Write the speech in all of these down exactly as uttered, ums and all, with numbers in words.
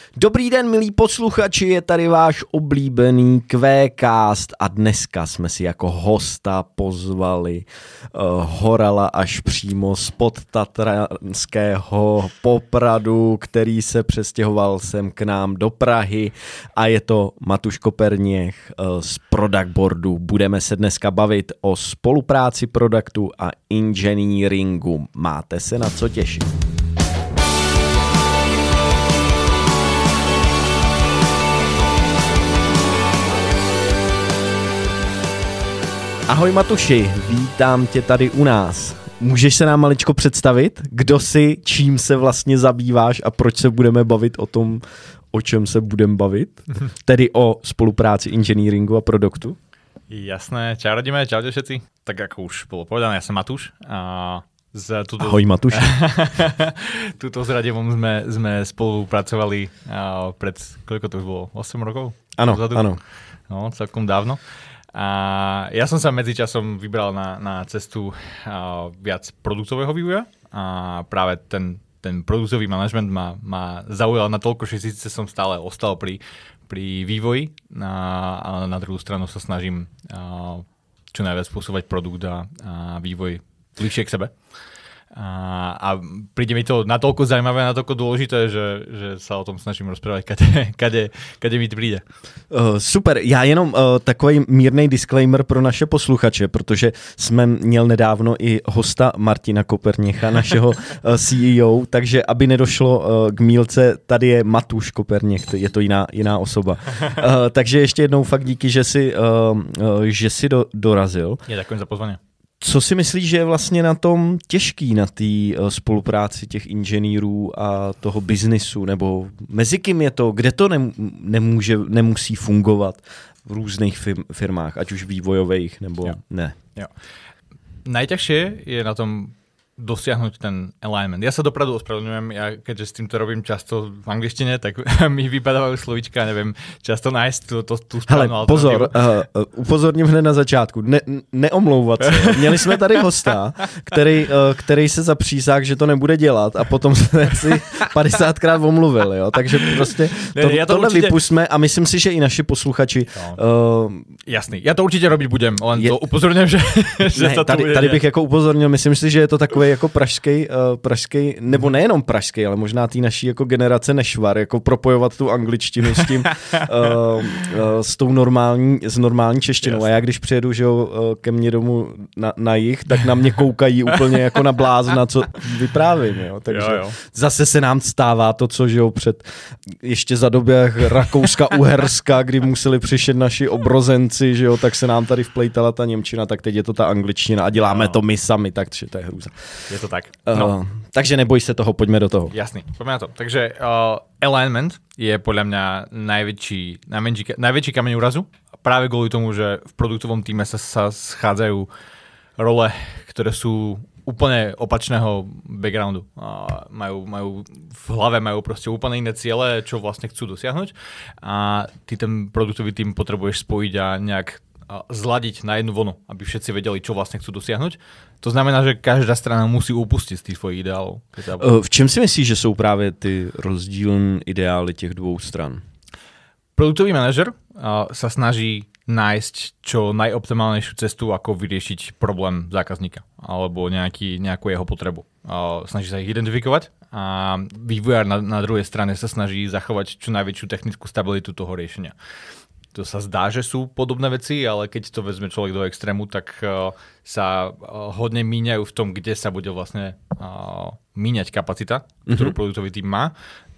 Dobrý den, milí posluchači, je tady váš oblíbený Quécast a dneska jsme si jako hosta pozvali uh, Horala až přímo z podtatranského Popradu, který se přestěhoval sem k nám do Prahy a je to Matuš Koperněch uh, z Product Boardu. Budeme se dneska bavit o spolupráci produktu a engineeringu. Máte se na co těšit. Ahoj Matuši, vítám tě tady u nás. Můžeš se nám maličko představit, kdo jsi, čím se vlastně zabýváš a proč se budeme bavit o tom, o čem se budeme bavit? Tedy o spolupráci engineeringu a produktu? Jasné, čau radíme, čaute všetci. Tak ako už bolo povedané, ja som Matuš. A z tuto... Ahoj Matuš. Tuto s Radimom sme, sme spolupracovali pred, koľko to už bolo, osem rokov? Áno, Vzadu? áno. No, celkom dávno. A ja som sa medzičasom vybral na, na cestu uh, viac produktového vývoja a práve ten, ten produktový manažment ma, ma zaujal natoľko, že síce som stále ostal pri, pri vývoji a, a na druhú stranu sa snažím uh, čo najviac posúvať produkt a, a vývoj bližšie k sebe. A, a príde mi to natoľko zaujímavé, natoľko dôležité, že, že sa o tom snažím rozprávať, kade, kade, kade mi to přijde. Uh, super, já jenom uh, takový mírnej disclaimer pro naše posluchače, protože jsme měl nedávno i hosta Martina Koperněcha, našeho uh, C E O, takže aby nedošlo uh, k mýlce, tady je Matuš Koperněch, je to jiná, jiná osoba. Uh, takže ještě jednou fakt díky, že jsi, uh, uh, že jsi do, dorazil. Je takovým za pozvání. Co si myslíš, že je vlastně na tom těžký, na té uh, spolupráci těch inženýrů a toho biznisu, nebo mezi kým je to, kde to nem, nemůže, nemusí fungovat v různých firm, firmách, ať už vývojových, nebo jo. ne? Jo. Najťažšie je na tom dosiahnuť ten alignment. Ja sa dopredu ospravedlňujem, ja keďže s týmto robím často v angličtine, tak mi vypadávajú slovíčka, neviem, často nájsť tú, tú, tú správnu alternatívu. Pozor, uh, upozorním hned na začátku, ne, neomlouvat se. Měli jsme tady hosta, který, uh, který se zapřísák, že to nebude dělat a potom jsme si padesátkrát omluvil, jo? Takže prostě to, ne, ja to tohle určite... vypustme a myslím si, že i naši posluchači... No. Uh, Jasný, ja to určite robiť budem, len je... to upozorňujem, že, že ne, sa to tady, bude tady bych jako upozornil, myslím si, že je to takový jako pražský, uh, pražský, nebo nejenom pražský, ale možná tý naší jako generace nešvar, jako propojovat tu angličtinu s tím, uh, uh, s tou normální, s normální češtinou. Yes. A já když přijedu, že jo, uh, ke mně domů na, na jih, tak na mě koukají úplně jako na blázna, co vyprávím, jo. Takže jo, jo. Zase se nám stává to, co, že jo, před ještě za době Rakouska-Uherska, kdy museli přišet naši obrozenci, že jo, tak se nám tady vplejtala ta němčina, tak teď je to ta angličtina a děláme no. to my sami, takže to je hrůza. Je to tak. No. Uh, takže neboj se toho, pojďme do toho. Jasný, poďme na to. Takže uh, alignment je podľa mňa najväčší, najmenší, najväčší kameň úrazu. Práve kvôli tomu, že v produktovom týme sa, sa schádzajú role, ktoré sú úplne opačného backgroundu. Uh, majú, majú v hlave majú proste úplne iné ciele, čo vlastne chcú dosiahnuť. A ty ten produktový tým potrebuješ spojiť a nejak zladiť na jednu vlnu, aby všetci vedeli, čo vlastne chcú dosiahnuť. To znamená, že každá strana musí upustiť z tých svojich ideálov. V čem si myslíš, že jsou právě ty rozdílné ideály těch dvou stran? Produktový manažer uh, sa snaží nájsť čo najoptimálnejšiu cestu, ako vyriešiť problém zákazníka alebo nejaký, nejakú jeho potrebu. Uh, snaží sa ich identifikovať a vývojár na, na druhej strane sa snaží zachovať čo najväčšiu technickú stabilitu toho riešenia. To sa zdá, že sú podobné veci, ale keď to vezme človek do extrému, tak uh, sa uh, hodne míňajú v tom, kde sa bude vlastne uh, míňať kapacita, mm-hmm. ktorú produktový tým má.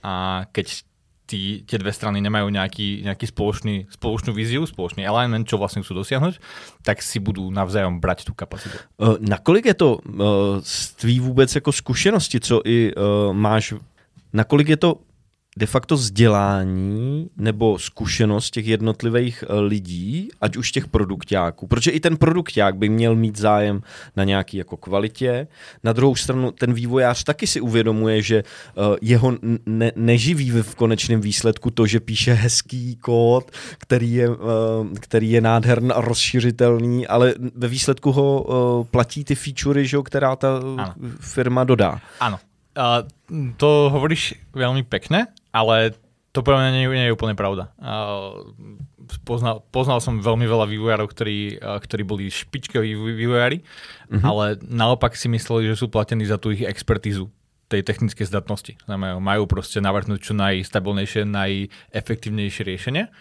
A keď tí, tie dve strany nemajú nejaký, nejaký spoločný, spoločnú víziu, spoločný alignment, čo vlastne chcú dosiahnuť, tak si budú navzájom brať tú kapacitu. Uh, nakolik je to uh, z tvý vůbec jako zkušenosti, co i uh, máš, nakolik je to de facto vzdělání nebo zkušenost těch jednotlivých lidí, ať už těch produkťáků, protože i ten produkťák by měl mít zájem na nějaký jako kvalitě. Na druhou stranu ten vývojář taky si uvědomuje, že jeho ne- neživí v konečném výsledku to, že píše hezký kód, který je, který je nádherný a rozšířitelný, ale ve výsledku ho platí ty featurey, že, která ta ano. firma dodá. Áno. Uh, to hovoríš veľmi pekne, ale To pre mňa nie, nie je úplne pravda. Uh, poznal, poznal som veľmi veľa vývojárov, ktorí, uh, ktorí boli špičkoví vývojári, uh-huh. ale naopak si mysleli, že sú platení za tú ich expertízu tej technickej zdatnosti. Znamená, majú proste navrhnúť čo najstabilnejšie, najefektívnejšie riešenie,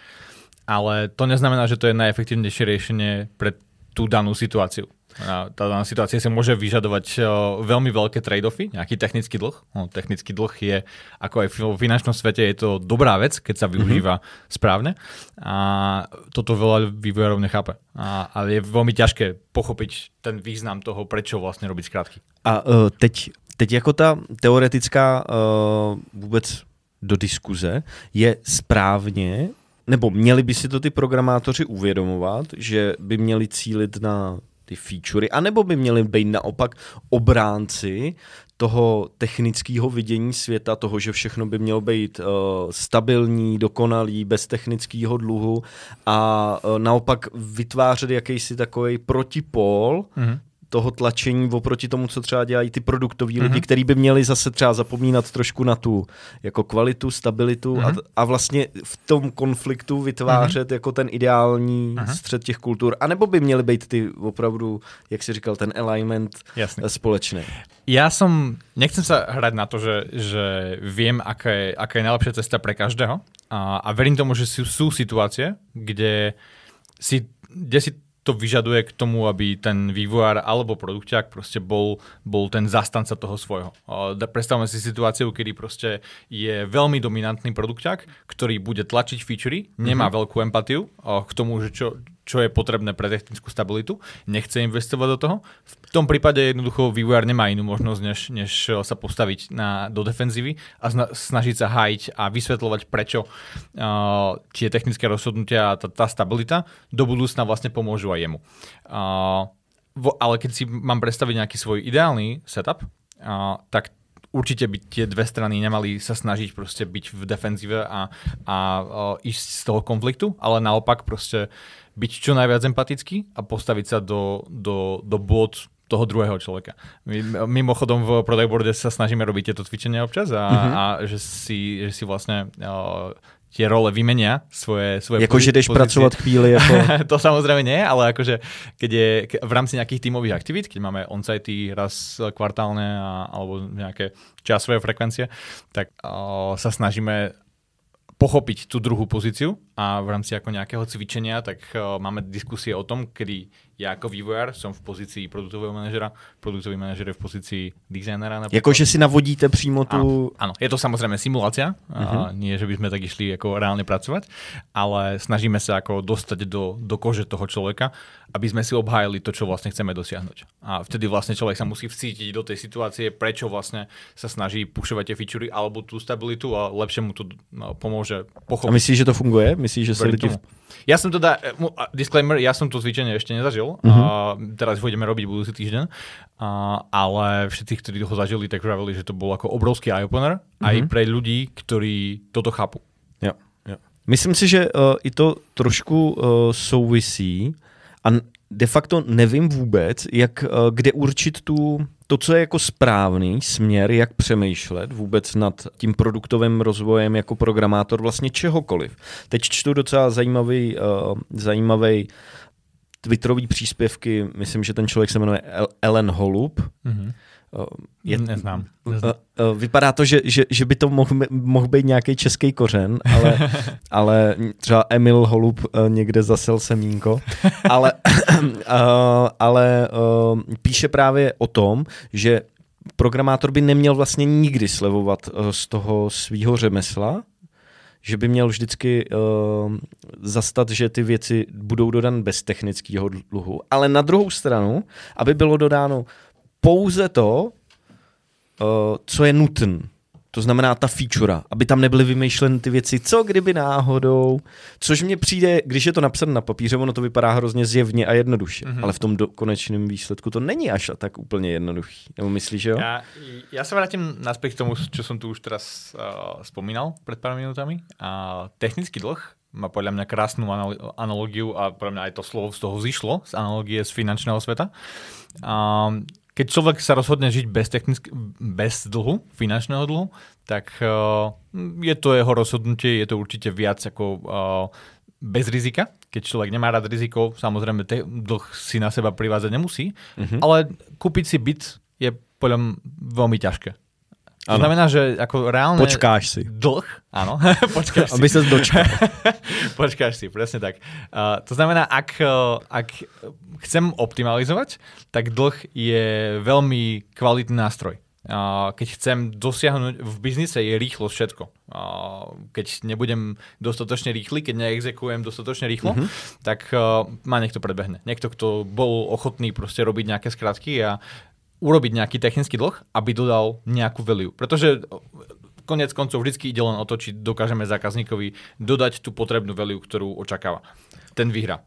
ale to neznamená, že to je najefektívnejšie riešenie pre tú danú situáciu. Tá daná situácia sa môže vyžadovať veľmi veľké trade-offy, nejaký technický dlh. No, technický dlh je, ako aj v finančnom svete, je to dobrá vec, keď sa využíva mm-hmm. správne. A toto veľa vývojárov nechápe. A, a je veľmi ťažké pochopiť ten význam toho, prečo vlastne robiť skrátky. A uh, teď, teď jako ta teoretická uh, vůbec do diskuze je správně, nebo měli by si to ty programátoři uvědomovat, že by měli cílit na ty featurey, anebo by měli být naopak obránci toho technického vidění světa, toho, že všechno by mělo být uh, stabilní, dokonalý, bez technického dluhu a uh, naopak vytvářet jakýsi takový protipól mm-hmm. toho tlačení oproti tomu, co třeba dělají ty produktoví mm-hmm. lidi, kteří by měli zase třeba zapomínat trošku na tu jako kvalitu, stabilitu mm-hmm. a, a vlastně v tom konfliktu vytvářet mm-hmm. jako ten ideální mm-hmm. střed těch kultur. A nebo by měly být ty opravdu, jak si říkal, ten alignment Jasne. společný. Ja som, nechcem sa hrať na to, že, že viem, aká je, aká je najlepšia cesta pre každého a, a verím tomu, že sú, sú situácie, kde si, kde si to vyžaduje k tomu, aby ten vývojár alebo produkťák proste bol, bol ten zastanca toho svojho. Predstavme si situáciu, kedy proste je veľmi dominantný produkťák, ktorý bude tlačiť featurey, nemá mm-hmm. veľkú empatiu k tomu, že čo, čo je potrebné pre technickú stabilitu, nechce investovať do toho. V tom prípade jednoducho vývojár nemá inú možnosť, než, než sa postaviť na, do defenzívy a zna, snažiť sa hájiť a vysvetľovať, prečo uh, tie technické rozhodnutia a tá, tá stabilita do budúcna vlastne pomôžu aj jemu. Uh, vo, ale keď si mám predstaviť nejaký svoj ideálny setup, uh, tak určite by tie dve strany nemali sa snažiť proste byť v defenzíve a, a uh, ísť z toho konfliktu, ale naopak proste byť čo najviac empatický a postaviť sa do, do, do bod toho druhého človeka. My, mimochodom v Product Boarde sa snažíme robiť tieto cvičenia občas a, mm-hmm. a že, si, že si vlastne uh, tie role vymenia svoje, svoje jako, že jdeš pracovať chvíli. Jako... To samozrejme nie, ale akože keď je v rámci nejakých tímových aktivít, keď máme on-site raz kvartálne a, alebo nejaké časové frekvencie, tak uh, sa snažíme pochopiť tú druhú pozíciu a v rámci ako nejakého cvičenia, tak uh, máme diskusie o tom, kedy ja ako vývojár som v pozícii produktového manažera, produktový manažer je v pozícii designera. Jakože si navodíte přímo tu... Áno, áno. Je to samozrejme simulácia, uh-huh. a nie, že by sme tak išli ako reálne pracovať, ale snažíme sa ako dostať do, do kože toho človeka, aby sme si obhájili to, čo vlastne chceme dosiahnuť. A vtedy vlastne človek sa musí vcítiť do tej situácie, prečo vlastne sa snaží pušovať tie featurey alebo tú stabilitu a lepšie mu to no, pomôže pochopiť. A myslíš, že to funguje? Myslíš, že sa lidi... Ja som teda, disclaimer, ja som to cvičenie ešte nezažil, uh-huh. a teraz ho ideme robiť budúci týždeň, a, ale všetci, ktorí ho zažili, tak vravili, že to bol ako obrovský eye-opener uh-huh. aj pre ľudí, ktorí toto chápu. Jo, jo. Myslím si, že uh, i to trošku uh, souvisí a de facto nevím vůbec, jak, uh, kde určit tu, to, co je jako správný směr, jak přemýšlet vůbec nad tím produktovým rozvojem jako programátor vlastně čehokoliv. Teď čtu docela zajímavý, uh, zajímavý twitterový příspěvky, myslím, že ten člověk se jmenuje Ellen Holub. Mm-hmm. Je, neznám. neznám. Vypadá to, že, že, že by to mohl, mohl být nějaký český kořen, ale, ale třeba Emil Holub někde zasel semínko, ale, ale píše právě o tom, že programátor by neměl vlastně nikdy slevovat z toho svýho řemesla, že by měl vždycky uh, zastat, že ty věci budou dodány bez technického dluhu, ale na druhou stranu, aby bylo dodáno pouze to, uh, co je nutné. To znamená ta feature, aby tam nebyly vymýšleny ty věci, co kdyby náhodou, což mně přijde, když je to napsané na papíře, ono to vypadá hrozně zjevně a jednoduše, mm-hmm. ale v tom do, konečném výsledku to není až tak úplně jednoduchý. Nebo myslíš, že jo? Ja, ja sa vrátim naspäť k tomu, čo som tu už teraz uh, spomínal pred pár minútami. Uh, technický dlh má podľa mňa krásnu anal- analógiu a podľa mňa aj to slovo z toho zišlo, z analógie z finančného sveta. Um, keď človek sa rozhodne žiť bez, technick- bez dlhu, finančného dlhu, tak uh, je to jeho rozhodnutie, je to určite viac ako uh, bez rizika. Keď človek nemá rád riziko, samozrejme te- dlh si na seba privázať nemusí, mm-hmm. ale kúpiť si byt je podľa mňa veľmi ťažké. To ano. Znamená, že ako reálne... Počkáš si. Dlh, áno. Počkáš si. Aby sa dočkal. Počkáš si, presne tak. Uh, to znamená, ak, uh, ak chcem optimalizovať, tak dlh je veľmi kvalitný nástroj. Uh, keď chcem dosiahnuť v biznise, je rýchlosť všetko. Uh, keď nebudem dostatočne rýchly, keď neexekujem dostatočne rýchlo, mm-hmm. tak uh, ma niekto predbehne. Niekto, kto bol ochotný proste robiť nejaké skratky a urobiť nejaký technický dlh, aby dodal nejakú value. Pretože konec koncov vždycky ide len o to, či dokážeme zákazníkovi dodať tú potrebnú value, ktorú očakáva. Ten vyhrá.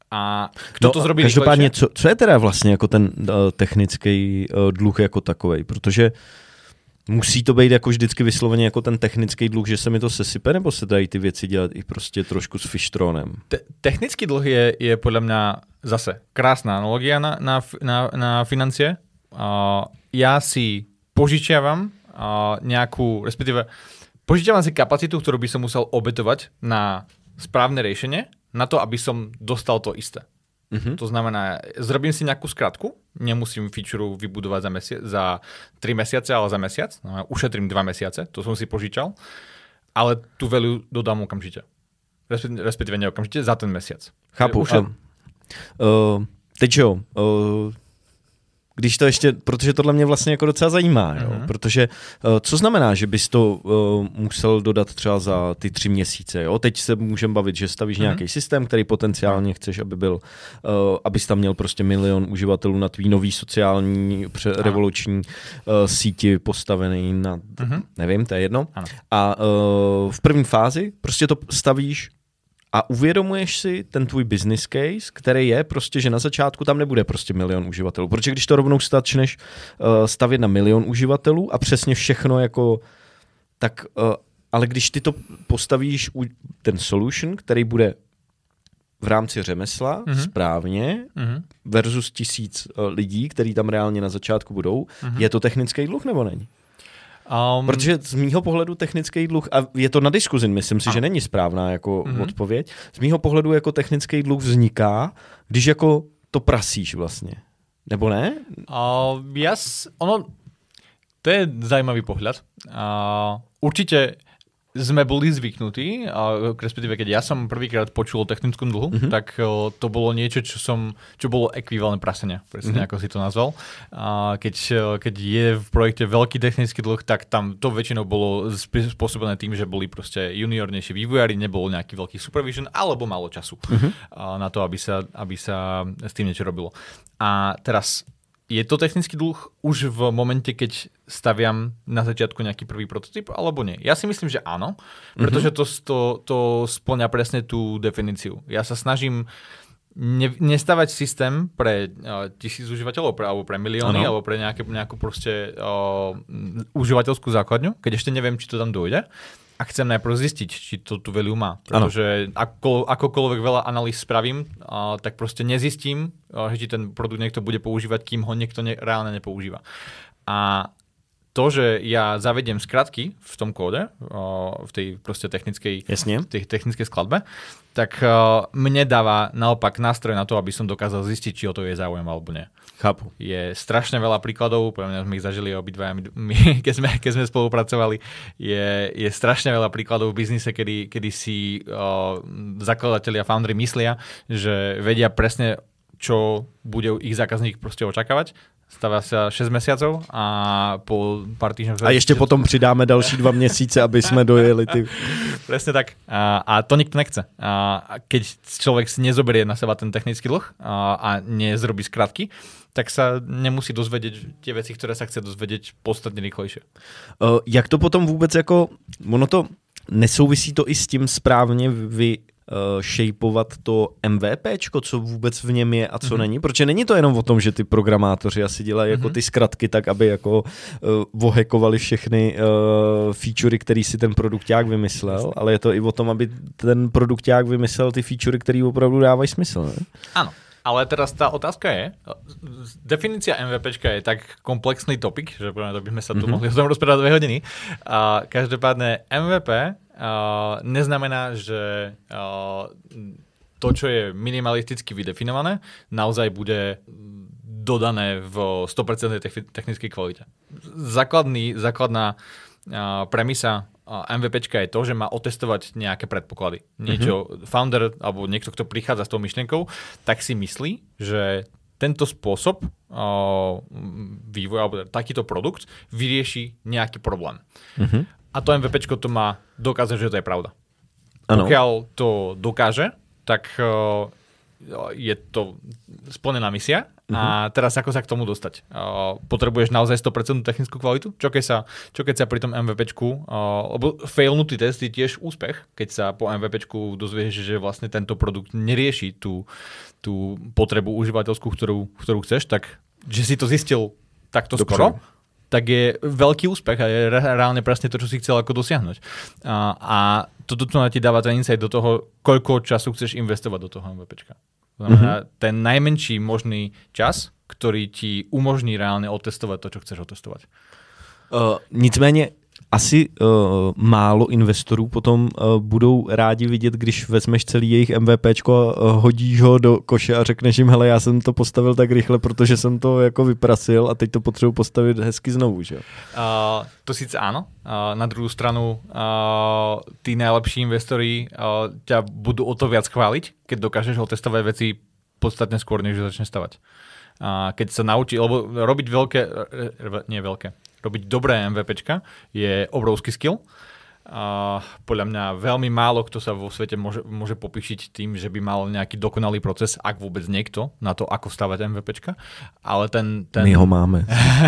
A kto no, to zrobí každopádně, co, co je teda vlastně jako ten uh, technický uh, dluh jako takovej? Protože musí to být jako vždycky vysloveně jako ten technický dluh, že se mi to sesype, nebo se dají ty věci dělat i prostě trošku s fištrónem? Te- technický dlh je, je podle mě zase krásná analogia na, na, na, na financie. Uh, ja si požičiavam uh, nejakú, respektíve požičiavam si kapacitu, ktorú by som musel obetovať na správne riešenie, na to, aby som dostal to isté. Uh-huh. To znamená, zrobím si nejakú skratku, nemusím feature vybudovať za, mesi- za tri mesiace, ale za mesiac, no, ušetrím dva mesiace, to som si požičal, ale tú value dodám okamžite. Respektíve, respektíve ne okamžite, za ten mesiac. Chápu. Ušet... Uh, teď jo, uh... Když to ještě, protože tohle mě vlastně jako docela zajímá, jo? Uh-huh. Protože uh, co znamená, že bys to uh, musel dodat třeba za ty tři měsíce, jo? Teď se můžeme bavit, že stavíš uh-huh. nějaký systém, který potenciálně chceš, aby byl, uh, abys tam měl prostě milion uživatelů na tvý nový sociální pře- uh-huh. revoluční uh, síti postavený na, uh-huh. nevím, to je jedno. Uh-huh. A uh, v první fázi prostě to stavíš a uvědomuješ si ten tvůj business case, který je prostě, že na začátku tam nebude prostě milion uživatelů. Protože když to rovnou začneš uh, stavět na milion uživatelů a přesně všechno jako tak, uh, ale když ty to postavíš u, ten solution, který bude v rámci řemesla mm-hmm. správně mm-hmm. versus tisíc uh, lidí, který tam reálně na začátku budou, mm-hmm. je to technický dluh nebo není? Um, Protože z mýho pohledu technický dluh, a je to na diskuzi, myslím si, a. že není správná jako mm-hmm. odpověď, z mýho pohledu jako technický dluh vzniká, když jako to prasíš vlastně. Nebo ne? Uh, yes, ono, to je zajímavý pohľad. Uh, určite sme boli zvyknutí, a respektíve keď ja som prvýkrát počul o technickom dlhu, mm-hmm. tak uh, to bolo niečo, čo som, čo bolo ekvivalent prasenia, presne mm-hmm. ako si to nazval. A keď, uh, keď je v projekte veľký technický dlh, tak tam to väčšinou bolo spôsobené tým, že boli proste juniornejší vývojári, nebolo nejaký veľký supervision, alebo málo času mm-hmm. uh, na to, aby sa, aby sa s tým niečo robilo. A teraz je to technický dlh už v momente, keď staviam na začiatku nejaký prvý prototyp, alebo nie? Ja si myslím, že áno, pretože to, to, to spĺňa presne tú definíciu. Ja sa snažím ne, nestavať systém pre uh, tisíc užívateľov, pre, alebo pre milióny, ano. Alebo pre nejaké, nejakú proste uh, užívateľskú základňu, keď ešte neviem, či to tam dojde. A chcem najprv zistiť, či to tú value má. Pretože ako, akokoľvek veľa analýz spravím, uh, tak proste nezistím, uh, že či ten produkt niekto bude používať, kým ho niekto ne, reálne nepoužíva. A to, že ja zavediem skratky v tom kóde, uh, v tej proste technickej, v tej technickej skladbe, tak uh, mne dáva naopak nástroj na to, aby som dokázal zistiť, či o to je záujem alebo nie. Chápu. Je strašne veľa príkladov, pre mňa sme ich zažili obidvaja, my, keď, sme, keď sme spolupracovali, je, je strašne veľa príkladov v biznise, kedy, kedy si uh, zakladatelia, foundry myslia, že vedia presne, čo bude ich zákazník proste očakávať. Stavia sa šesť mesiacov a po pár týždňov... A ešte potom přidáme další dva měsíce, aby sme dojeli ty... Presne tak. A, a to nikto nechce. A keď človek si nezoberie na seba ten technický dlh a, a nezrobí skratky, tak sa nemusí dozvedieť tie veci, ktoré sa chce dozvedieť podstatne rýchlejšie. Uh, jak to potom vůbec jako... Ono to nesouvisí to i s tím správně vy... Uh, shapeovat to MVPčko, co vůbec v něm je a co mm-hmm. není, protože není to jenom o tom, že ty programátoři asi dělají mm-hmm. jako ty zkratky tak, aby jako uh, ohackovali všechny uh, featurey, který si ten produkťák vymyslel, ale je to i o tom, aby ten produkťák vymyslel ty featurey, který opravdu dávají smysl, ne? Áno. Ale teraz tá otázka je, definícia MVPčka je tak komplexný topik, že to by sme sa tu mm-hmm. mohli o tom rozprávať dve hodiny. A každopádne em vé pé uh, neznamená, že uh, to, čo je minimalisticky vydefinované, naozaj bude dodané v sto percent technickej kvalite. Základný, základná uh, premisa MVPčka je to, že má otestovať nejaké predpoklady. Niečo, mm-hmm. founder alebo niekto, kto prichádza s tou myšlienkou, tak si myslí, že tento spôsob uh, vývoja alebo takýto produkt vyrieši nejaký problém. Mm-hmm. A to MVPčko to má dokázať, že to je pravda. Ano. Pokiaľ to dokáže, tak uh, je to splnená misia. A teraz ako sa k tomu dostať? Uh, potrebuješ naozaj sto percent technickú kvalitu? Čo keď sa, čo keď sa pri tom MVPčku, uh, lebo failnutý test je tiež úspech, keď sa po MVPčku dozvieš, že vlastne tento produkt nerieši tú, tú potrebu užívateľskú, ktorú, ktorú chceš, tak že si to zistil takto Dobre. skoro, tak je veľký úspech a je reálne presne to, čo si chcel ako dosiahnuť. A, a toto tu na ti dáva ten insight do toho, koľko času chceš investovať do toho MVPčka. Znamená, mm-hmm. ten najmenší možný čas, ktorý ti umožní reálne otestovať to, čo chceš otestovať. Uh, nicméně asi uh, málo investorů potom uh, budou rádi vidět, když vezmeš celý jejich MVPčko a uh, hodíš ho do koše a řekneš jim, hele, já jsem to postavil tak rychle, protože jsem to jako vyprasil a teď to potřebuji postavit hezky znovu, že? Uh, to síce áno. Uh, na druhou stranu uh, tí najlepší investori uh, ťa budú o to viac chváliť, keď dokážeš otestovať veci podstatne skôr, než začne stavať. Uh, keď sa naučí, lebo robiť veľké, nie veľké, robiť dobré MVPčka je obrovský skill. Uh, podľa mňa veľmi málo kto sa vo svete môže, môže popíšiť tým, že by mal nejaký dokonalý proces, ak vôbec niekto, na to, ako stavať MVPčka. Ale ten... ten... My ho máme.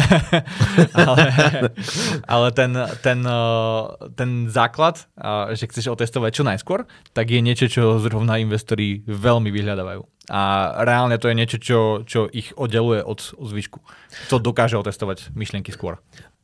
ale ale ten, ten, uh, ten základ, uh, že chceš otestovať čo najskôr, tak je niečo, čo zrovna investori veľmi vyhľadávajú. A reálne to je niečo, čo, čo ich oddeluje od, od zvyšku. To dokáže otestovať myšlienky skôr.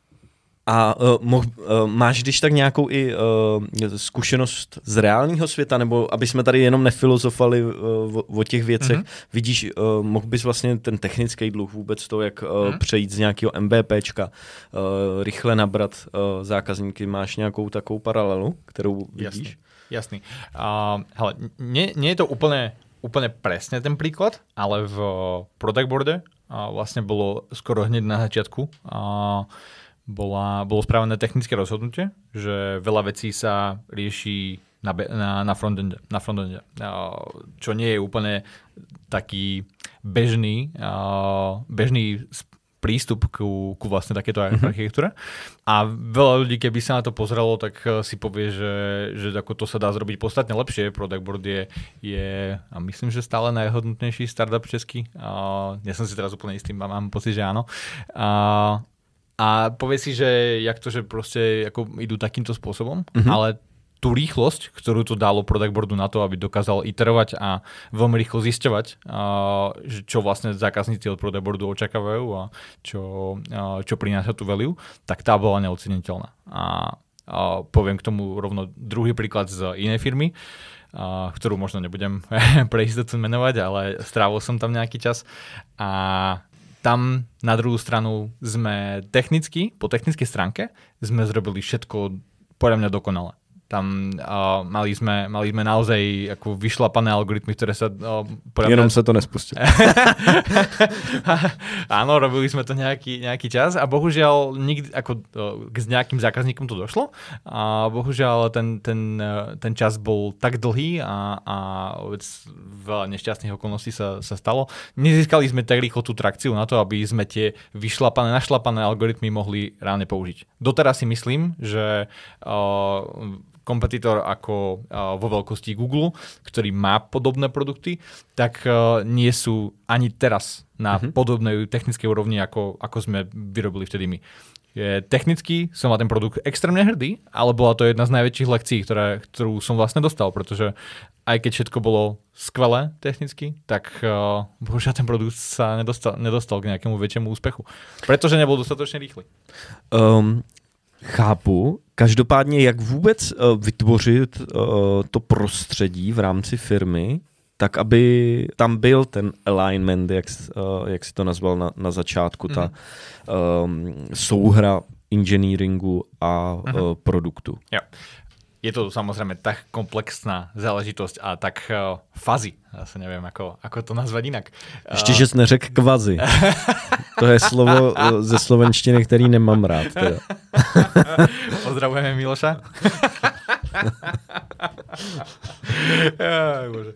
A uh, moh, uh, máš když tak nějakou i uh, zkušenost z reálního světa, nebo aby jsme tady jenom nefilozofali uh, o, o těch věcech, mm-hmm. vidíš, uh, mohl bys vlastně ten technický dluh vůbec to, jak uh, mm-hmm. přejít z nějakého MVPčka, uh, rychle nabrat uh, zákazníky, máš nějakou takovou paralelu, kterou vidíš? Jasný, jasný. Uh, hele, nie, nie je to úplne, úplne presne ten príklad, ale v product boarde uh, vlastne bolo skoro hneď na začiatku uh, Bola, bolo spravené technické rozhodnutie, že veľa vecí sa rieši na, na, na frontende, na frontende, čo nie je úplne taký bežný, bežný prístup ku, ku vlastne takéto mm-hmm. architektúre. A veľa ľudí, keby sa na to pozrelo, tak si povie, že, že ako to sa dá zrobiť podstatne lepšie. Product Board je, je a myslím, že stále najhodnotnejší startup český. Ja som si teraz úplne istý, mám pocit, že áno. A A povie si, že jak to, že proste ako idú takýmto spôsobom, mm-hmm. ale tú rýchlosť, ktorú to dalo product boardu na to, aby dokázal iterovať a veľmi rýchlo zisťovať, uh, čo vlastne zákazníci od product boardu očakávajú a čo, uh, čo prináša tú value, tak tá bola neoceniteľná. A uh, poviem k tomu rovno druhý príklad z inej firmy, uh, ktorú možno nebudem pre istotu menovať, ale strávil som tam nejaký čas a tam na druhú stranu sme technicky, po technickej stránke, sme zrobili všetko podľa mňa dokonale. Tam uh, mali, sme, mali sme naozaj ako vyšlapané algoritmy, ktoré sa... Uh, Jenom mňa... sa to nespustilo. Áno, robili sme to nejaký, nejaký čas a bohužiaľ nikdy, ako, uh, s nejakým zákazníkom to došlo a bohužiaľ ten, ten, uh, ten čas bol tak dlhý a, a veľa nešťastných okolností sa, sa stalo. Nezískali sme tak rýchlo tú trakciu na to, aby sme tie vyšlapané, našlapané algoritmy mohli reálne použiť. Doteraz si myslím, že uh, kompetitor ako uh, vo veľkosti Google, ktorý má podobné produkty, tak uh, nie sú ani teraz na mm-hmm. podobnej technickej úrovni, ako, ako sme vyrobili vtedy my. Je, technicky som na ten produkt extrémne hrdý, ale bola to jedna z najväčších lekcií, ktoré, ktorú som vlastne dostal, pretože aj keď všetko bolo skvelé technicky, tak uh, bohužiaľ ten produkt sa nedostal, nedostal k nejakému väčšiemu úspechu, pretože nebol dostatočne rýchly. Um... Chápu. Každopádně, jak vůbec uh, vytvořit uh, to prostředí v rámci firmy, tak aby tam byl ten alignment, jak, uh, jak si to nazval na, na začátku, ta mm-hmm. um, souhra engineeringu a mm-hmm. uh, produktu. Jo. Je to samozrejme tak komplexná záležitosť a tak uh, fuzzy. Ja sa neviem, ako, ako to nazvať inak. Ještě, uh... že jsi neřekl kvazi. To je slovo ze slovenštiny, který nemám rád. Teda. Pozdravujeme Miloša. uh,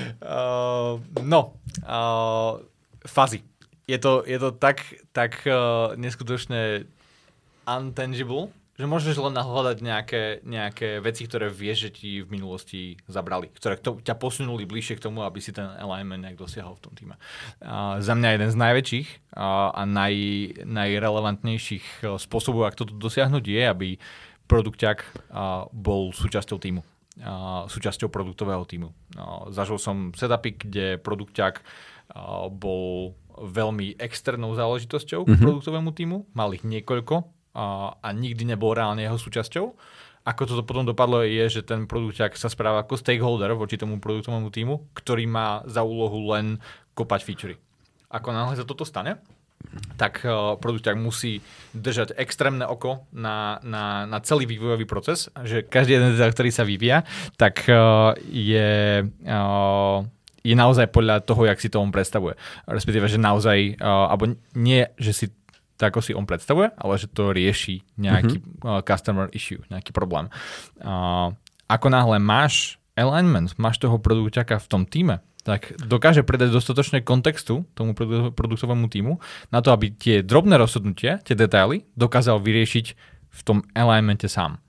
no, uh, fuzzy. Je to, je to tak, tak uh, neskutočne untangible, že môžeš len nahľadať nejaké, nejaké veci, ktoré vieš, že ti v minulosti zabrali, ktoré to, ťa posunuli bližšie k tomu, aby si ten alignment nejak dosiahol v tom týme. Uh, za mňa jeden z najväčších uh, a naj, najrelevantnejších spôsobov, ako toto dosiahnuť, je, aby produkťák uh, bol súčasťou týmu. Uh, súčasťou produktového týmu. Uh, zažil som setupy, kde produkťák uh, bol veľmi externou záležitosťou mm-hmm. k produktovému týmu. Mal ich niekoľko a, a nikdy nebol reálne jeho súčasťou. Ako toto potom dopadlo je, že ten produkťák sa správa ako stakeholder voči tomu produktovému týmu, ktorý má za úlohu len kopať featurey. Ako náhle sa toto stane, tak uh, produkťák musí držať extrémne oko na, na, na celý vývojový proces, že každý jeden detail, ktorý sa vyvíja, tak uh, je... Uh, je naozaj podľa toho, jak si to on predstavuje. Respektíve, že naozaj, uh, alebo nie, že si tak, ako si on predstavuje, ale že to rieši nejaký mm-hmm. uh, customer issue, nejaký problém. Uh, ako náhle máš alignment, máš toho produkťaka v tom týme, tak dokáže predať dostatočné kontextu tomu produktovému týmu na to, aby tie drobné rozhodnutia, tie detaily dokázal vyriešiť v tom alignmente sám.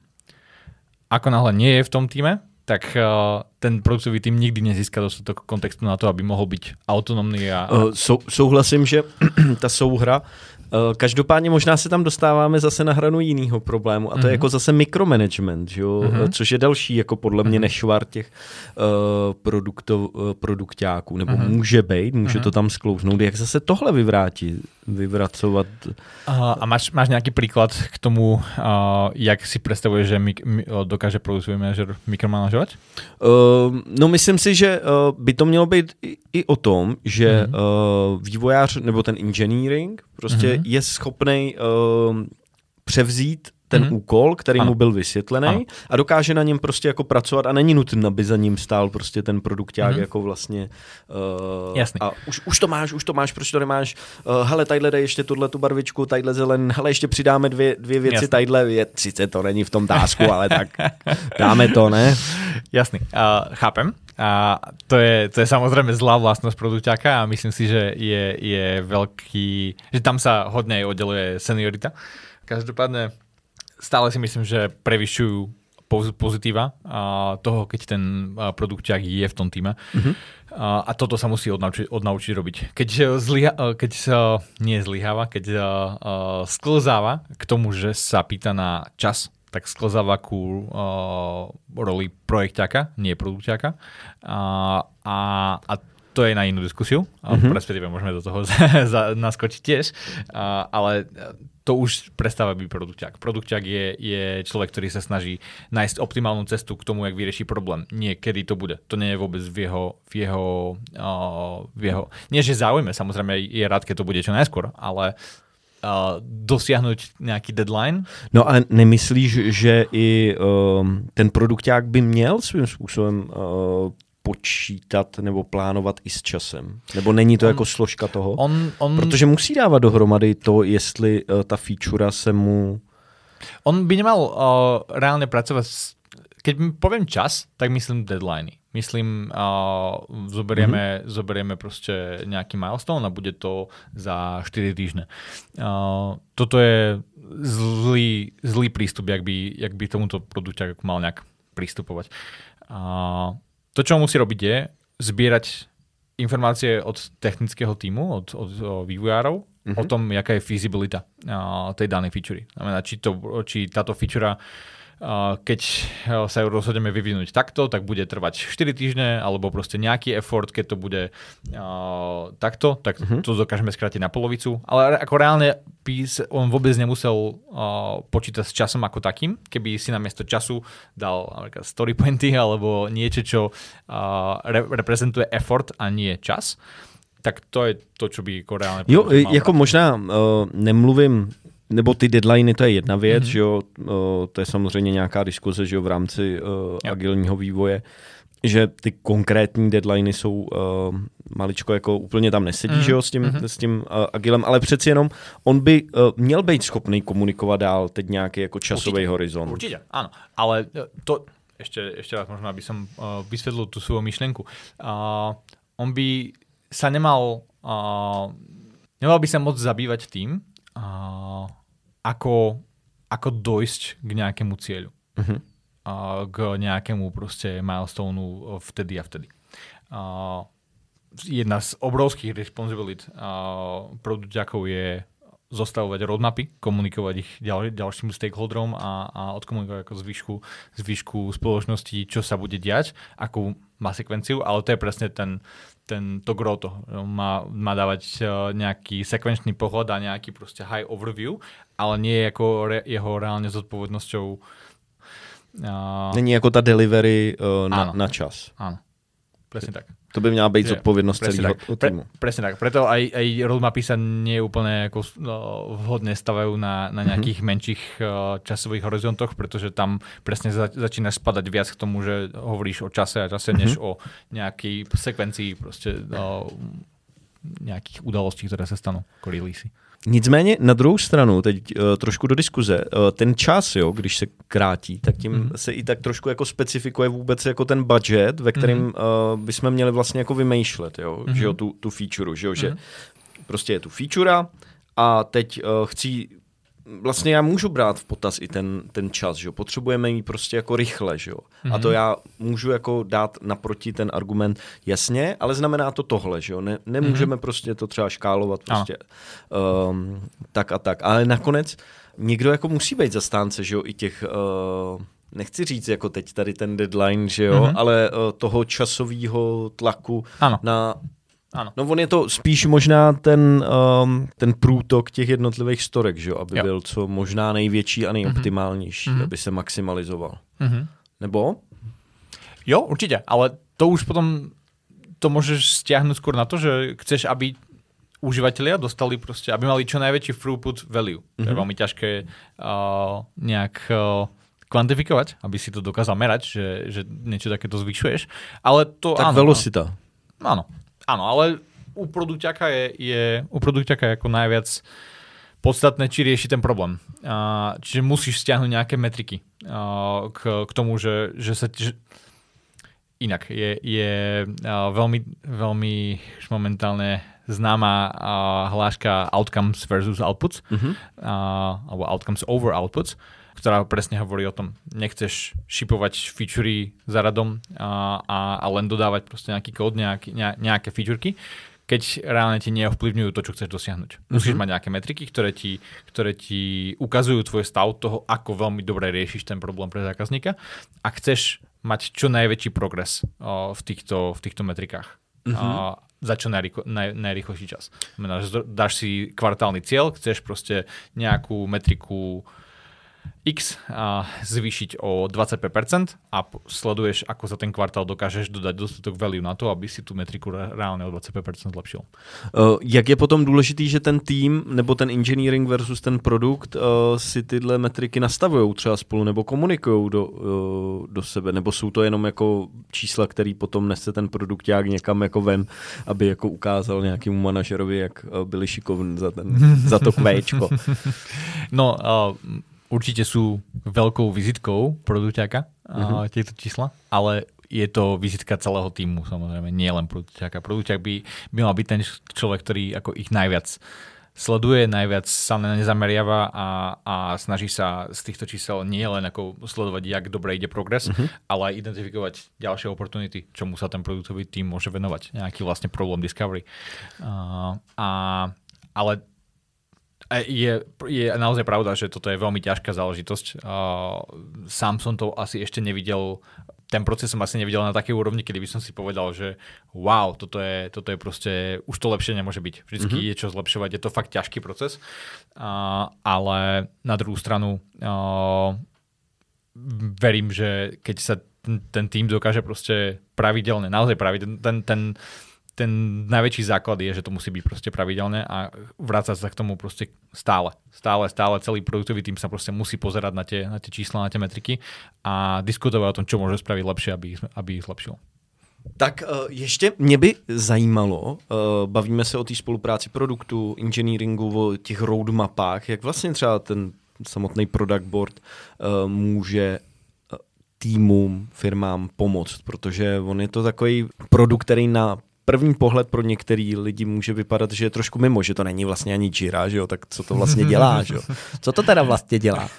Ako náhle nie je v tom týme, tak uh, ten produktový tým nikdy nezíska dostatok kontextu na to, aby mohol byť autonómny. A... Uh, sou, souhlasím, že ta souhra, uh, každopádně možná se tam dostáváme zase na hranu jiného problému a to mm-hmm. je jako zase mikromanagement, že jo? Mm-hmm. Což je další jako podle mě mm-hmm. nešvar těch uh, produktov, uh, produkťáků, nebo mm-hmm. může být, může mm-hmm. to tam sklouznout. Jak zase tohle vyvrátí, vyvracovat? Uh, a máš, máš nějaký příklad k tomu, uh, jak si představuješ, že mik- mi- dokáže produktový manažer mikromanažovat? Uh, no myslím si, že uh, by to mělo být i, i o tom, že mm-hmm. uh, vývojář nebo ten engineering prostě mm-hmm. je schopnej uh, převzít ten mm-hmm. úkol, který ano. mu byl vysvětlený ano. a dokáže na něm prostě jako pracovat a není nutné, aby za ním stál prostě ten produkťák mm-hmm. jako vlastně uh, Jasný. A už, už to máš, už to máš, proč to nemáš? Uh, hele, tadyhle dej ještě tuhle tu barvičku, tadyhle zelen, hele, ještě přidáme dvě, dvě věci, tadyhle je, sice to není v tom tásku, ale tak dáme to, ne? Jasný, uh, chápem. A to je, to je samozrejme zlá vlastnosť produkťáka a myslím si, že je, je veľký, že tam sa hodne oddeluje seniorita. Každopádne stále si myslím, že prevyšujú pozitíva toho, keď ten produkťák je v tom týme. Mm-hmm. A toto sa musí odnaučiť, odnaučiť robiť. Keď, zlyha, keď sa nie zlyháva, keď sklzáva k tomu, že sa pýta na čas, tak sklzáva ku uh, roli projekťáka, nie produkťáka. Uh, a, a to je na inú diskusiu. Mm-hmm. Respektíve môžeme do toho naskočiť tiež. Uh, ale to už prestáva byť produkťák. Produkťák je, je človek, ktorý sa snaží nájsť optimálnu cestu k tomu, jak vyrieši problém. Nie, kedy to bude. To nie je vôbec v jeho... V jeho, uh, v jeho nie, že záujme, samozrejme je rád, keď to bude čo najskôr, ale Uh, dosiahnuť nejaký deadline. No a nemyslíš, že i uh, ten produkťák by měl svým způsobem uh, počítat nebo plánovat i s časem? Nebo není to on, jako složka toho? On, on, Protože musí dávat dohromady to, jestli uh, ta feature se mu... On by nemal uh, reálne pracovať s... Keď poviem čas, tak myslím deadliny. Myslím, uh, zoberieme, mm-hmm. zoberieme proste nejaký milestone a bude to za štyri týždne. Uh, toto je zlý, zlý prístup, jak by, jak by tomuto produktu mal nejak pristupovať. Uh, to, čo musí robiť, je zbierať informácie od technického týmu, od, od, od vývojárov, mm-hmm. o tom, jaká je feasibilita uh, tej danej featurey. Znamená, či, to, či táto feature keď sa ju rozhodneme vyvinúť takto, tak bude trvať štyri týždne, alebo proste nejaký effort, keď to bude uh, takto, tak uh-huh. to dokážeme skrátiť na polovicu. Ale ako reálne on vôbec nemusel uh, počítať s časom ako takým, keby si namiesto času dal napríklad story pointy alebo niečo, čo uh, re- reprezentuje effort a nie čas, tak to je to, čo by reálne... Jo, jako možná uh, nemluvím nebo ty deadliny, to je jedna věc, mm-hmm. že jo, to je samozřejmě nějaká diskuze, že jo, v rámci uh, agilního vývoje, že ty konkrétní deadliny jsou uh, maličko jako úplně tam nesedí, mm-hmm. že jo, s tím, mm-hmm. s tím uh, agilem, ale přeci jenom on by uh, měl být schopný komunikovat dál teď nějaký jako časový určitě, horizont. Určitě, áno, ale to ešte, ešte raz možno, aby som uh, vysvetlil tú svoju myšlienku. Uh, on by sa nemal uh, nemal by sa moc zabývať tým, uh, Ako, ako dojsť k nejakému cieľu. Uh-huh. A k nejakému proste milestoneu vtedy a vtedy. A jedna z obrovských responsibility produkťákov je zostavovať roadmapy, komunikovať ich ďal, ďalším stakeholderom a, a odkomunikovať ako zvyšku, zvyšku spoločnosti, čo sa bude diať, akú má sekvenciu, ale to je presne ten, ten to gro to. Má, má dávať nejaký sekvenčný pohľad a nejaký proste high overview, ale nie je ako re, jeho reálne zodpovednosťou. Uh... Není jako ta delivery uh, na, na čas. Áno, presne tak. To by měla být zodpovědnost celého týmu. Pre, presne tak. Preto aj, aj roadmapy sa nie úplne ako, no, vhodne stavajú na, na nejakých mm-hmm. menších uh, časových horizontoch, pretože tam presne za, začína spadať viac k tomu, že hovoríš o čase a čase, mm-hmm. než o nejakej sekvencii proste uh, nejakých udalostí, ktoré sa stanú ako releasy. Nicméně na druhou stranu, teď uh, trošku do diskuze, uh, ten čas, jo, když se krátí, tak tím mm. se i tak trošku jako specifikuje vůbec jako ten budget, ve kterém mm. uh, bychom měli vlastně jako vymýšlet, jo, mm. že jo, tu, tu featureu, že jo, mm. že prostě je tu featura a teď uh, chci, vlastně já můžu brát v potaz i ten, ten čas, že jo, potřebujeme jí prostě jako rychle, že jo, mm. a to já můžu jako dát naproti ten argument, jasně, ale znamená to tohle, že jo, ne, nemůžeme mm. prostě to třeba škálovat prostě um, tak a tak, ale nakonec někdo jako musí být zastánce, že jo, i těch, uh, nechci říct jako teď tady ten deadline, že jo, mm. ale uh, toho časového tlaku ano. na Ano. No on je to spíš možná ten, um, ten průtok těch jednotlivých storek, že jo, aby jo. byl co možná největší a nejoptimálnější, mm-hmm. aby se maximalizoval. Mm-hmm. Nebo? Jo, určite, ale to už potom to môžeš stiahnuť skôr na to, že chceš, aby užívateľia dostali proste, aby mali čo najväčší throughput value. Mm-hmm. To je veľmi ťažké uh, nejak uh, kvantifikovať, aby si to dokázal merať, že, že niečo takéto zvyšuješ. Ale to, tak áno, velocita. Áno. Áno, ale u produkťaka je, je, u produkťaka je ako najviac podstatné, či rieši ten problém. Uh, čiže musíš stiahnuť nejaké metriky uh, k, k tomu, že, že sa... Že... Inak je, je uh, veľmi, veľmi momentálne známa uh, hláška outcomes versus outputs, uh-huh. uh, alebo outcomes over outputs, ktorá presne hovorí o tom, nechceš šipovať featurey za radom a, a, a len dodávať proste nejaký kód, nejaký, ne, nejaké featurky, keď reálne ti neovplyvňujú to, čo chceš dosiahnuť. Mm-hmm. Musíš mať nejaké metriky, ktoré ti, ktoré ti ukazujú tvoj stav toho, ako veľmi dobre riešiš ten problém pre zákazníka a chceš mať čo najväčší progres o, v, týchto, v týchto metrikách. Mm-hmm. O, za čo najrýchlo, naj, najrýchlejší čas. Znamená, že dáš si kvartálny cieľ, chceš proste nejakú metriku X a zvýšiť o dvadsaťpäť percent a sleduješ, ako za ten kvartál dokážeš dodať dostatok value na to, aby si tu metriku reálne o dvadsaťpäť percent zlepšil. Uh, jak je potom důležitý, že ten tým nebo ten engineering versus ten produkt uh, si tyhle metriky nastavují třeba spolu nebo komunikují do, uh, do sebe, nebo jsou to jenom jako čísla, který potom nese ten produkták někam jako ven, aby jako ukázal nějakému manažerovi, jak uh, byli šikovní za, ten, za to kvéčko. No, uh, určite sú veľkou vizitkou produkťáka uh-huh. tieto čísla, ale je to vizitka celého týmu, samozrejme, nie len produkťáka. Produkťák by, by mal byť ten človek, ktorý ako ich najviac sleduje, najviac sa na ne zameriava a, a snaží sa z týchto čísel nie len ako sledovať, jak dobre ide progres, uh-huh. ale aj identifikovať ďalšie opportunity, čomu sa ten produktový tým môže venovať. Nejaký vlastne problém discovery. Uh, a, ale Je, je naozaj pravda, že toto je veľmi ťažká záležitosť. Sám som to asi ešte nevidel, ten proces som asi nevidel na takej úrovni, kedy by som si povedal, že wow, toto je, toto je proste, už to lepšie nemôže byť. Vždycky mm-hmm. je čo zlepšovať, je to fakt ťažký proces, ale na druhú stranu verím, že keď sa ten, ten tým dokáže proste pravidelne, naozaj pravidelne, ten, ten ten najväčší základ je, že to musí byť proste pravidelné a vrácať sa k tomu proste stále. Stále, stále celý produktový tým sa proste musí pozerať na tie, na tie čísla, na tie metriky a diskutovať o tom, čo môže spraviť lepšie, aby, aby ich zlepšil. Tak ještě mě by zajímalo, bavíme se o té spolupráci produktu, engineeringu, o těch roadmapách, jak vlastně třeba ten samotný product board může týmům, firmám pomoct, protože on je to takový produkt, který na první pohled pro některý lidi může vypadat, že je trošku mimo, že to není vlastně ani Jira, že jo, tak co to vlastně dělá, že jo? Co to teda vlastně dělá?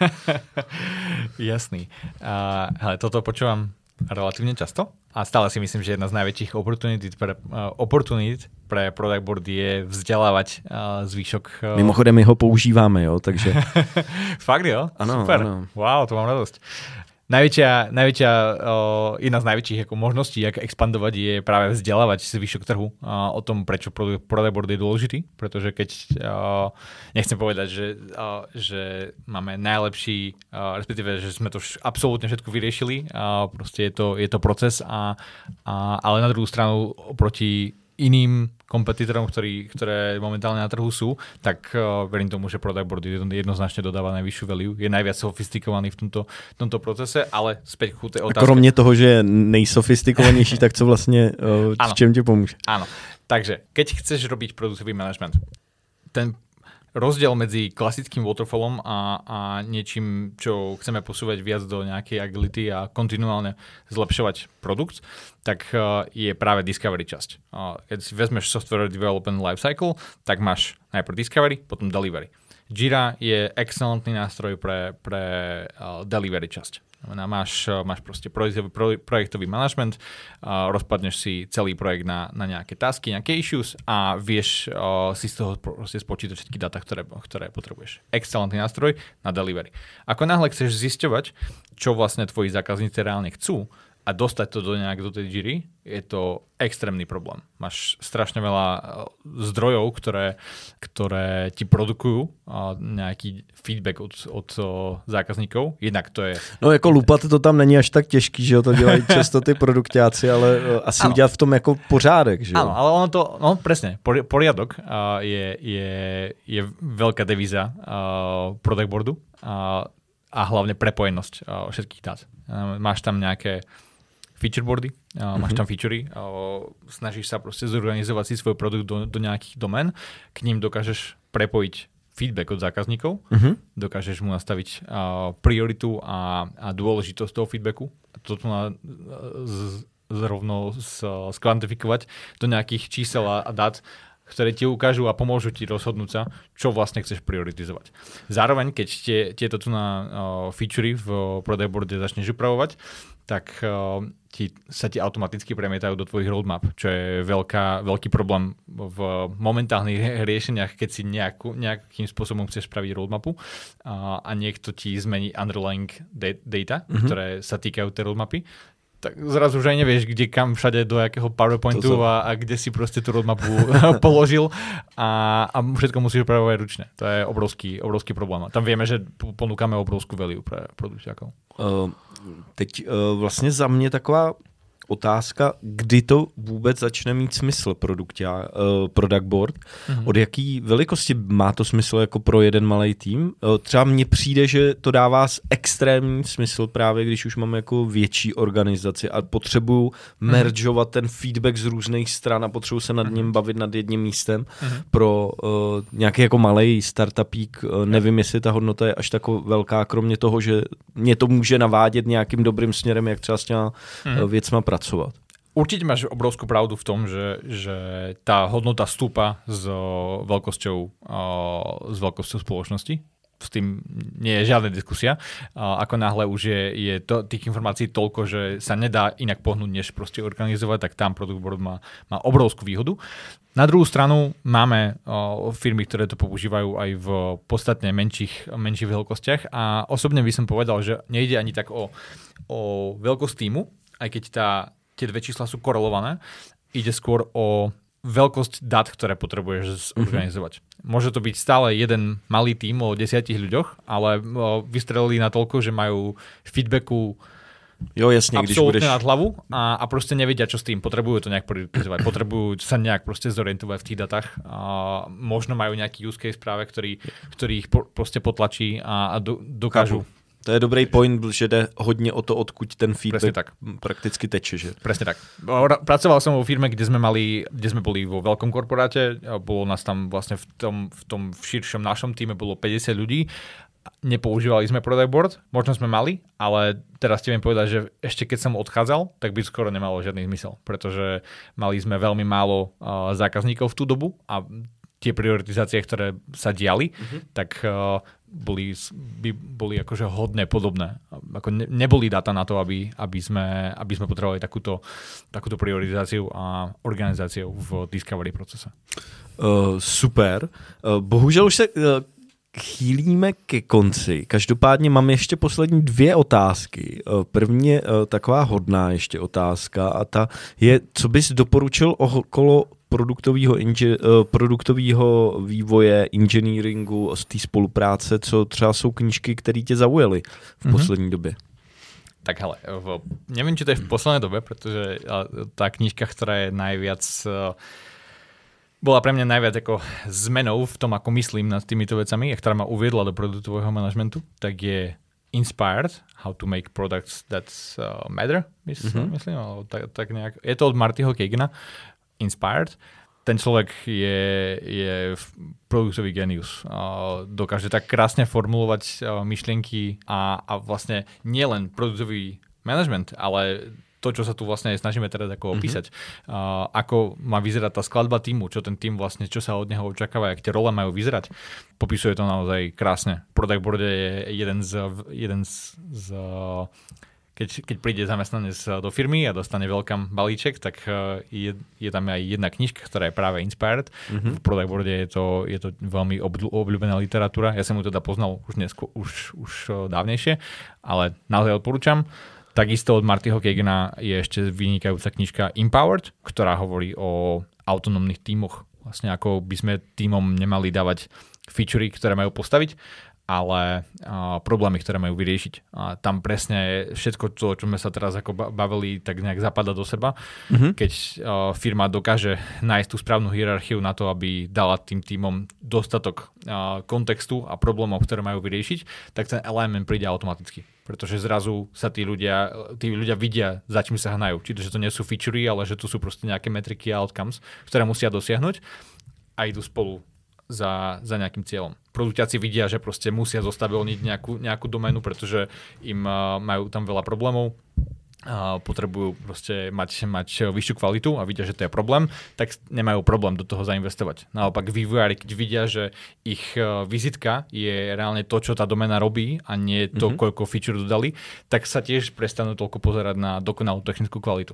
Jasný. Uh, hele, toto počúvam relatívne často a stále si myslím, že jedna z najväčších oportunít pre, uh, oportunít pre product board je vzdelávať uh, zvýšok. Uh... Mimochodem my ho používáme, jo, takže... Fakt jo? Ano, super. Ano. Wow, to mám radosť. Najväčšia, najväčšia uh, jedna z najväčších ako možností, ako expandovať, je práve vzdelávať zvyšok trhu uh, o tom, prečo product board je dôležitý, pretože keď, uh, nechcem povedať, že, uh, že máme najlepší, uh, respektíve, že sme to vš- absolútne všetko vyriešili, uh, proste je to, je to proces, a, a, ale na druhú stranu oproti iným kompetitorom, ktorí, ktoré momentálne na trhu sú, tak uh, verím tomu, že product board jednoznačne dodáva najvyššiu value, je najviac sofistikovaný v tomto, v tomto procese, ale späť ku tej otázke. A kromě toho, že je nejsofistikovanější, tak co vlastně, uh, v čem ti pomůže? Áno, takže keď chceš robiť produktový management, ten rozdiel medzi klasickým waterfallom a, a niečím, čo chceme posúvať viac do nejakej agility a kontinuálne zlepšovať produkt, tak uh, je práve discovery časť. Uh, keď si vezmeš software development lifecycle, tak máš najprv discovery, potom delivery. Jira je excelentný nástroj pre, pre uh, delivery časť. Máš, máš proste projektový, projektový management, uh, rozpadneš si celý projekt na, na nejaké tasky, nejaké issues a vieš uh, si z toho proste spočítať všetky dáta, ktoré, ktoré potrebuješ. Excelentný nástroj na delivery. Ako náhle chceš zisťovať, čo vlastne tvoji zákazníci reálne chcú a dostať to do nejak do tej Jiry, je to extrémny problém. Máš strašne veľa zdrojov, ktoré, ktoré ti produkujú nejaký feedback od, od zákazníkov. Jednak to je... No jako lupat to tam není až tak těžký, že to dělají často ty produkťáci, ale asi ano. Udělat v tom jako pořádek. Že? Áno, ale ono to, no presne, poriadok uh, je, je, je veľká devíza uh, product boardu uh, a hlavne prepojenosť uh, všetkých dát. Uh, máš tam nejaké feature boardy, uh, máš tam featurey, uh, snažíš sa proste zorganizovať si svoj produkt do, do nejakých domén, k ním dokážeš prepojiť feedback od zákazníkov, uh-huh. dokážeš mu nastaviť uh, prioritu a, a dôležitosť toho feedbacku. Toto na, z, zrovno z, skvantifikovať do nejakých čísel a, a dát, ktoré ti ukážu a pomôžu ti rozhodnúť sa, čo vlastne chceš prioritizovať. Zároveň, keď tie, tieto tu na uh, featurey v product boarde začneš upravovať, tak uh, ti, sa ti automaticky premietajú do tvojich roadmap, čo je veľká, veľký problém v momentálnych riešeniach, keď si nejakú, nejakým spôsobom chceš spraviť roadmapu uh, a niekto ti zmení underlying data, mm-hmm. ktoré sa týkajú tej roadmapy, tak zrazu už aj nevieš, kde kam všade, do jakého PowerPointu a, a kde si proste tú roadmapu položil a, a všetko musíš upravovať ručne. To je obrovský, obrovský problém. Tam vieme, že ponúkame obrovskú value pre produkťákov. Uh, teď uh, vlastně za mě taková otázka, kdy to vůbec začne mít smysl produktia, uh, product board. Mm-hmm. Od jaký velikosti má to smysl jako pro jeden malý tým? Uh, třeba mně přijde, že to dává extrémní smysl právě, když už máme jako větší organizaci a potřebuju mm-hmm. mergeovat ten feedback z různých stran a potřebuju se nad mm-hmm. ním bavit nad jedním místem. Mm-hmm. Pro uh, nějaký jako malej startupík, uh, nevím, jestli ta hodnota je až tak velká, kromě toho, že mě to může navádět nějakým dobrým směrem, jak třeba s těma mm-hmm. uh, věcma pracovat. Určite máš obrovskú pravdu v tom, že, že tá hodnota stúpa s veľkosťou, s veľkosťou spoločnosti. S tým nie je žiadna diskusia. Ako náhle už je, je to, tých informácií toľko, že sa nedá inak pohnúť, než proste organizovať, tak tam product board má, má obrovskú výhodu. Na druhú stranu máme o, firmy, ktoré to používajú aj v podstatne menších, menších veľkostiach a osobne by som povedal, že nejde ani tak o, o veľkosť týmu, aj keď tá, tie dve čísla sú korelované, ide skôr o veľkosť dát, ktoré potrebuješ zorganizovať. Mm-hmm. Môže to byť stále jeden malý tím o desiatich ľuďoch, ale o, vystrelili na toľko, že majú feedbacku Jo, jasně, absolútne když budeš... nad hlavu a, a proste nevedia, čo s tým. Potrebujú to nejak prioritizovať. Potrebujú sa nejak proste zorientovať v tých datách. A možno majú nejaký use case práve, ktorý, ktorý ich po, proste potlačí a, a do, dokážu. Chápu. To je dobrý point, že jde hodně o to, odkud ten feedback tak. prakticky teče. Že? Presne tak. Pracoval som vo firme, kde sme mali, kde sme boli vo veľkom korporáte. Bolo nás tam vlastne v tom, v tom v širšom našom týme bolo päťdesiat ľudí. Nepoužívali sme product board, možno sme mali, ale teraz ti viem povedať, že ešte keď som odchádzal, tak by skoro nemalo žiadny zmysel, pretože mali sme veľmi málo uh, zákazníkov v tú dobu a tie prioritizácie, ktoré sa diali, mm-hmm. tak uh, boli, by, boli akože hodne podobné. Ako ne, neboli data na to, aby, aby, sme, aby sme potrebovali takúto, takúto prioritizáciu a organizáciu v discovery procese. Uh, super. Uh, bohužel už se... Uh... chýlíme ke konci. Každopádně mám ještě poslední dvě otázky. První je taková hodná ještě otázka a ta je, co bys doporučil okolo produktového, inži- produktového vývoje, engineeringu, z té spolupráce, co třeba jsou knížky, které tě zaujaly v mm-hmm. poslední době? Tak hele, v, neviem, či to je v poslednej dobe, pretože tá knižka, ktorá je najviac... bola pre mňa najviac ako zmenou v tom, ako myslím nad týmito vecami, a ktorá ma uviedla do produktového manažmentu, tak je Inspired, How to Make Products That uh, Matter, myslím, mm-hmm. myslím tak, tak nejak. Je to od Martyho Kagena, Inspired. Ten človek je, je produktový genius. Uh, dokáže tak krásne formulovať uh, myšlienky a, a vlastne nielen produktový management, ale to, čo sa tu vlastne snažíme teraz ako opísať. Mm-hmm. Uh, ako má vyzerať tá skladba týmu, čo ten tým vlastne, čo sa od neho očakáva, jak tie role majú vyzerať. Popisuje to naozaj krásne. Product board je jeden z... Jeden z, z keď, keď príde zamestnanec do firmy a dostane welcome balíček, tak je, je tam aj jedna knižka, ktorá je práve Inspired. Mm-hmm. V product boarde je to, je to veľmi obľúbená literatúra. Ja som ju teda poznal už, nesko, už, už dávnejšie, ale naozaj odporúčam. Takisto od Martyho Kagena je ešte vynikajúca knižka Empowered, ktorá hovorí o autonómnych tímoch. Vlastne ako by sme tímom nemali dávať featurey, ktoré majú postaviť, ale a, problémy, ktoré majú vyriešiť. A tam presne všetko to, čo sme sa teraz ako bavili, tak nejak zapadá do seba. Mm-hmm. Keď a, firma dokáže nájsť tú správnu hierarchiu na to, aby dala tým tímom dostatok a, kontextu a problémov, ktoré majú vyriešiť, tak ten alignment príde automaticky. Pretože zrazu sa tí ľudia, tí ľudia vidia, za čím sa hnajú. Čiže to nie sú featurey, ale že to sú proste nejaké metriky a outcomes, ktoré musia dosiahnuť a idú spolu za, za nejakým cieľom. Produktiaci vidia, že proste musia zostabilniť nejakú, nejakú doménu, pretože im uh, majú tam veľa problémov, uh, potrebujú proste mať, mať vyššiu kvalitu a vidia, že to je problém, tak nemajú problém do toho zainvestovať. Naopak vývojári, keď vidia, že ich uh, vizitka je reálne to, čo tá doména robí a nie to, mm-hmm. koľko feature dodali, tak sa tiež prestanú toľko pozerať na dokonalú technickú kvalitu.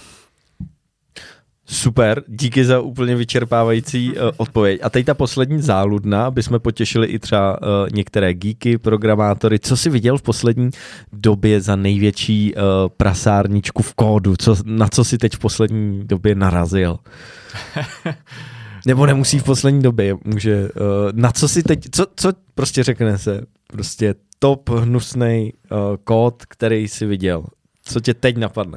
Super, díky za úplně vyčerpávající uh, odpověď. A teď ta poslední záludna, aby jsme potěšili i třeba uh, některé geeky, programátory. Co jsi viděl v poslední době za největší uh, prasárničku v kódu? Co, na co jsi teď v poslední době narazil? Nebo nemusí v poslední době, může. Uh, na co si teď, co, co prostě řekne se, prostě top hnusnej uh, kód, který jsi viděl. Co tě teď napadne?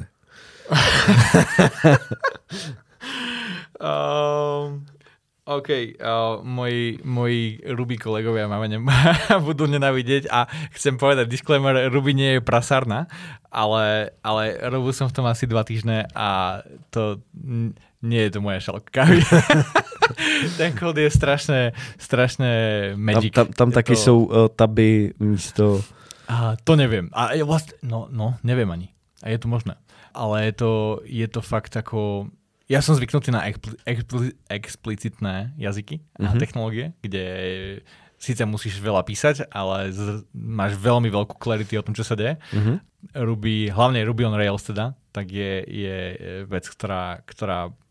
um, OK, uh, moji, moji Ruby kolegovia ma ne, budú nenávidieť a chcem povedať disclaimer, Ruby nie je prasárna, ale, ale robil som v tom asi dva týždne a to n- nie je to moja šalka. Ten kód je strašné, strašné magic. Tam, tam, tam taky to... jsou uh, taby místo... A to neviem. A je vlastne, no, no, neviem ani. A je to možné. Ale je to, je to fakt ako... Ja som zvyknutý na expli, expli, explicitné jazyky a mm-hmm. technológie, kde síce musíš veľa písať, ale z, máš veľmi veľkú clarity o tom, čo sa deje. Mm-hmm. Ruby, hlavne Ruby on Rails teda, tak je, je vec, ktorá, ktorá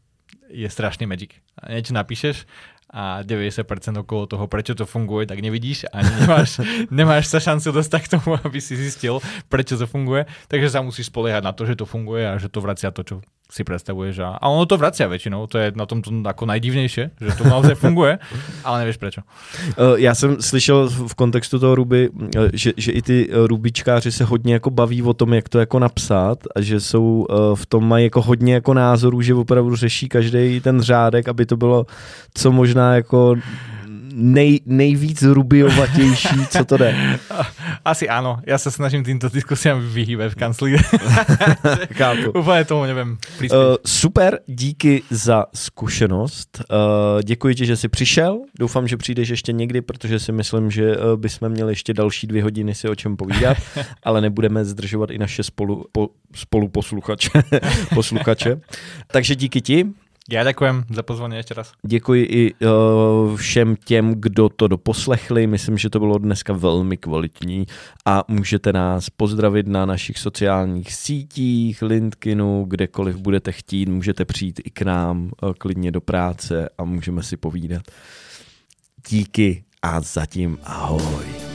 je strašný magic. A niečo napíšeš a deväťdesiat percent okolo toho, prečo to funguje, tak nevidíš a nemáš, nemáš sa šancu dostať k tomu, aby si zistil, prečo to funguje. Takže sa musíš spoliehať na to, že to funguje a že to vracia to, čo si predstavuješ. A, a ono to vracia väčšinou, to je na tom to ako najdivnejšie, že to naozaj funguje, ale nevieš prečo. Já jsem slyšel v kontextu toho Ruby, že, že i ty rubičkáři se hodně jako baví o tom, jak to jako napsat a že jsou v tom mají jako hodně jako názorů, že opravdu řeší každý ten řádek, aby to bylo co možná jako nej, nejvíc rubiovatější, co to jde. Asi áno, ja sa snažím týmto diskusiám vyhýbať v kancli. Úplně tomu nevím. Uh, super, díky za zkušenost. Uh, děkuji ti, že jsi přišel. Doufám, že přijdeš ještě někdy, protože si myslím, že uh, bychom měli ještě další dvě hodiny si o čem povídat, ale nebudeme zdržovat i naše spolu, po, spoluposluchače. posluchače. Takže díky ti. Já děkujem za pozvání ještě raz. Děkuji i uh, všem těm, kdo to doposlechli. Myslím, že to bylo dneska velmi kvalitní a můžete nás pozdravit na našich sociálních sítích, LinkedInu, kdekoliv budete chtít. Můžete přijít i k nám uh, klidně do práce a můžeme si povídat. Díky a zatím ahoj.